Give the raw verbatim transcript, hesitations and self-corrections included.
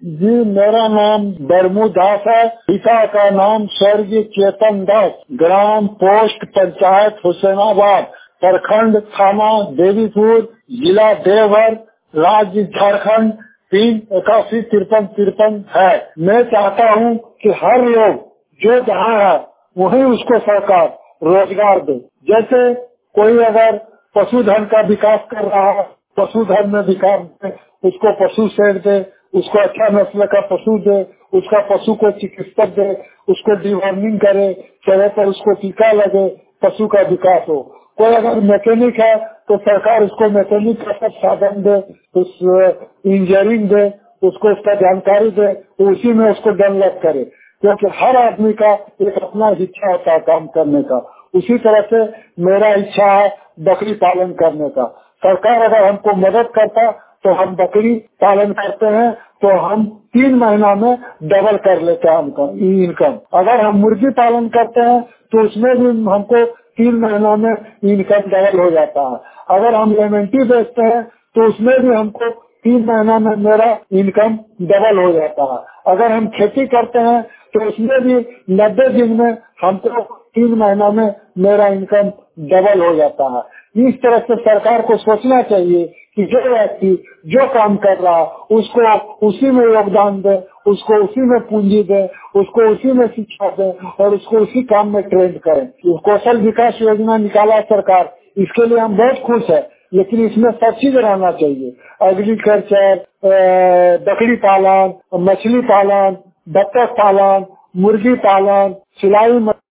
जी, मेरा नाम बरमू दास है। पिता का नाम स्वर्गीय चेतन दास। ग्राम पोस्ट पंचायत हुसैनाबाद, प्रखंड थाना देवीपुर, जिला देवघर, राज्य झारखंड, तीन इक्यासी तिरपन तिरपन है। मैं चाहता हूँ कि हर लोग जो जहाँ है वहीं उसको सरकार रोजगार दे। जैसे कोई अगर पशुधन का विकास कर रहा है, पशुधन में विकास दे, उसको पशु शेड दे, उसको अच्छा नस्ल का पशु दे, उसका पशु को चिकित्सक दे, उसको डिवर्मिंग करे, समय पर उसको टीका लगे, पशु का विकास हो। कोई अगर मैकेनिक है तो सरकार उसको मैकेनिक का सब साधन दे, उस इंजीनियरिंग दे, उसको उसका जानकारी दे, तो उसी में उसको डेवलप करे। क्योंकि हर आदमी का एक अपना इच्छा होता है काम करने का। उसी तरह से मेरा इच्छा है बकरी पालन करने का। सरकार अगर हमको मदद करता तो हम बकरी पालन करते हैं तो हम तीन महीना में डबल कर लेते हैं हमको इनकम। अगर हम मुर्गी पालन करते हैं तो उसमें भी हमको तीन महीना में इनकम डबल हो जाता है। अगर हम लेमेंटी बेचते हैं तो उसमें भी हमको तीन महीना में मेरा इनकम डबल हो जाता है। अगर हम खेती करते हैं तो उसमें भी नब्बे दिन में हमको तीन महीना में मेरा इनकम डबल हो जाता है। इस तरह से सरकार को सोचना चाहिए कि जो व्यक्ति जो काम कर रहा है उसको उसी में योगदान दे, उसको उसी में पूंजी दे, उसको उसी में शिक्षा दे और उसको उसी काम में ट्रेंड करें। कौशल विकास योजना निकाला सरकार, इसके लिए हम बहुत खुश है, लेकिन इसमें सब चीज रहना चाहिए। एग्रीकल्चर, बकरी पालन, मछली पालन, बत्तख पालन, मुर्गी पालन, सिलाई